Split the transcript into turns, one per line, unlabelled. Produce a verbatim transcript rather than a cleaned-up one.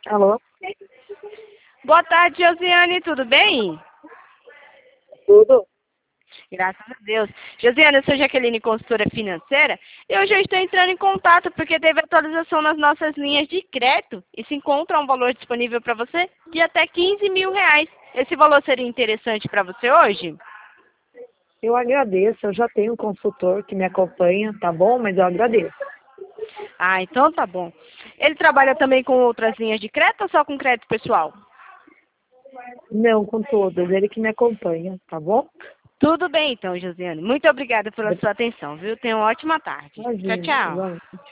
Alô?
Boa tarde, Josiane, tudo bem?
Tudo?
Graças a Deus. Josiane, eu sou Jaqueline, consultora financeira, e hoje eu estou entrando em contato porque teve atualização nas nossas linhas de crédito e se encontra um valor disponível para você de até quinze mil reais. Esse valor seria interessante para você hoje?
Eu agradeço, eu já tenho um consultor que me acompanha, tá bom? Mas eu agradeço.
Ah, então tá bom. Ele trabalha também com outras linhas de crédito ou só com crédito pessoal?
Não, com todas, ele que me acompanha, tá bom?
Tudo bem então, Josiane. Muito obrigada pela sua atenção, viu? Tenha uma ótima tarde. Tchau,
Imagina,
tchau.
igualmente.